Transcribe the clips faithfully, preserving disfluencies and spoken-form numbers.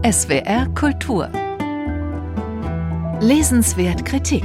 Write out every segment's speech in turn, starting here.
S W R Kultur. Lesenswert Kritik.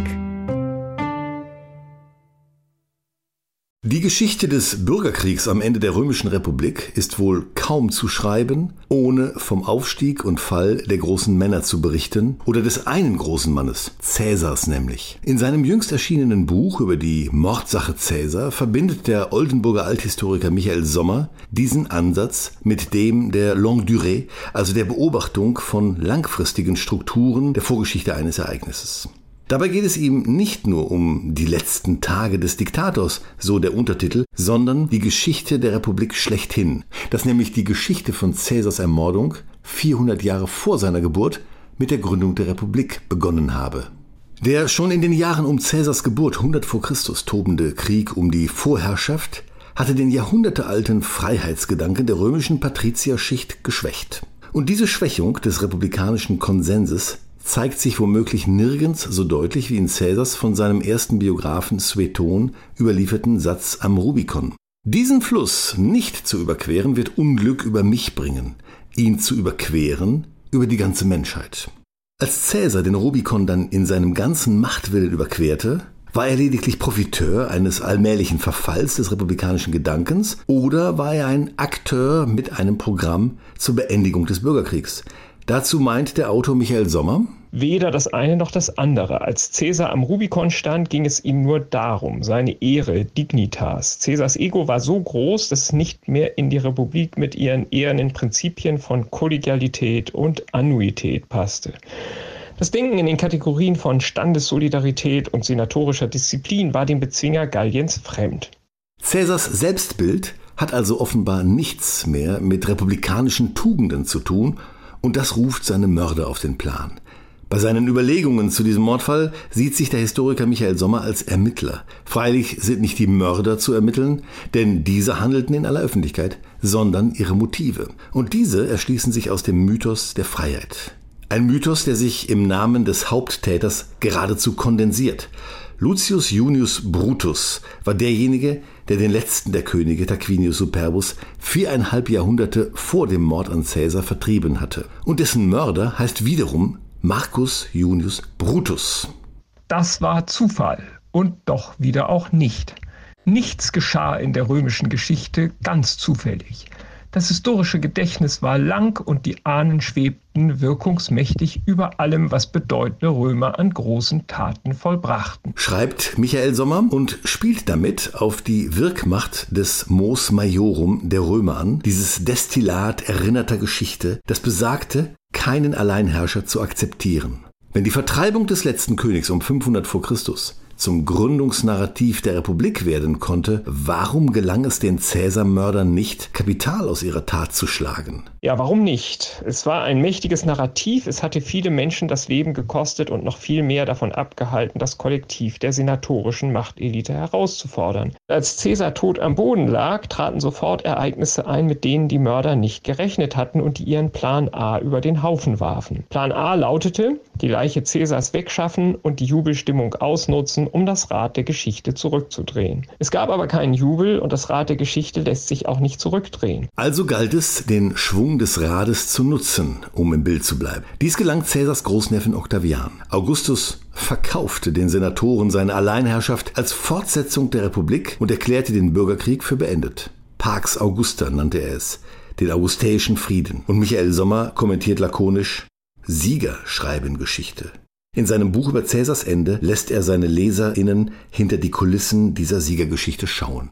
Die Geschichte des Bürgerkriegs am Ende der Römischen Republik ist wohl kaum zu schreiben, ohne vom Aufstieg und Fall der großen Männer zu berichten oder des einen großen Mannes, Cäsars nämlich. In seinem jüngst erschienenen Buch über die Mordsache Cäsar verbindet der Oldenburger Althistoriker Michael Sommer diesen Ansatz mit dem der Longue Durée, also der Beobachtung von langfristigen Strukturen der Vorgeschichte eines Ereignisses. Dabei geht es ihm nicht nur um die letzten Tage des Diktators, so der Untertitel, sondern die Geschichte der Republik schlechthin, dass nämlich die Geschichte von Cäsars Ermordung vierhundert Jahre vor seiner Geburt mit der Gründung der Republik begonnen habe. Der schon in den Jahren um Cäsars Geburt hundert vor Christus tobende Krieg um die Vorherrschaft hatte den jahrhundertealten Freiheitsgedanken der römischen Patrizierschicht geschwächt. Und diese Schwächung des republikanischen Konsenses zeigt sich womöglich nirgends so deutlich wie in Cäsars von seinem ersten Biografen Sueton überlieferten Satz am Rubikon. Diesen Fluss nicht zu überqueren, wird Unglück über mich bringen, ihn zu überqueren über die ganze Menschheit. Als Cäsar den Rubikon dann in seinem ganzen Machtwillen überquerte, war er lediglich Profiteur eines allmählichen Verfalls des republikanischen Gedankens oder war er ein Akteur mit einem Programm zur Beendigung des Bürgerkriegs? Dazu meint der Autor Michael Sommer: Weder das eine noch das andere. Als Cäsar am Rubikon stand, ging es ihm nur darum, seine Ehre, Dignitas. Cäsars Ego war so groß, dass es nicht mehr in die Republik mit ihren ehernen Prinzipien von Kollegialität und Annuität passte. Das Denken in den Kategorien von Standessolidarität und senatorischer Disziplin war dem Bezwinger Galliens fremd. Cäsars Selbstbild hat also offenbar nichts mehr mit republikanischen Tugenden zu tun, und das ruft seine Mörder auf den Plan. Bei seinen Überlegungen zu diesem Mordfall sieht sich der Historiker Michael Sommer als Ermittler. Freilich sind nicht die Mörder zu ermitteln, denn diese handelten in aller Öffentlichkeit, sondern ihre Motive. Und diese erschließen sich aus dem Mythos der Freiheit. Ein Mythos, der sich im Namen des Haupttäters geradezu kondensiert. Lucius Junius Brutus war derjenige, der den letzten der Könige, Tarquinius Superbus, viereinhalb Jahrhunderte vor dem Mord an Cäsar vertrieben hatte. Und dessen Mörder heißt wiederum Marcus Junius Brutus. Das war Zufall und doch wieder auch nicht. Nichts geschah in der römischen Geschichte ganz zufällig. Das historische Gedächtnis war lang und die Ahnen schwebten wirkungsmächtig über allem, was bedeutende Römer an großen Taten vollbrachten. Schreibt Michael Sommer und spielt damit auf die Wirkmacht des Mos Maiorum der Römer an, dieses Destillat erinnerter Geschichte, das besagte, keinen Alleinherrscher zu akzeptieren. Wenn die Vertreibung des letzten Königs um fünfhundert vor Christus zum Gründungsnarrativ der Republik werden konnte, warum gelang es den Cäsar-Mördern nicht, Kapital aus ihrer Tat zu schlagen? Ja, warum nicht? Es war ein mächtiges Narrativ, es hatte viele Menschen das Leben gekostet und noch viel mehr davon abgehalten, das Kollektiv der senatorischen Machtelite herauszufordern. Als Cäsar tot am Boden lag, traten sofort Ereignisse ein, mit denen die Mörder nicht gerechnet hatten und die ihren Plan A über den Haufen warfen. Plan A lautete, die Leiche Cäsars wegschaffen und die Jubelstimmung ausnutzen, um das Rad der Geschichte zurückzudrehen. Es gab aber keinen Jubel und das Rad der Geschichte lässt sich auch nicht zurückdrehen. Also galt es, den Schwung des Rades zu nutzen, um im Bild zu bleiben. Dies gelang Cäsars Großneffen Octavian. Augustus verkaufte den Senatoren seine Alleinherrschaft als Fortsetzung der Republik und erklärte den Bürgerkrieg für beendet. Pax Augusta nannte er es, den augustäischen Frieden. Und Michael Sommer kommentiert lakonisch: Sieger schreiben Geschichte. In seinem Buch über Cäsars Ende lässt er seine LeserInnen hinter die Kulissen dieser Siegergeschichte schauen.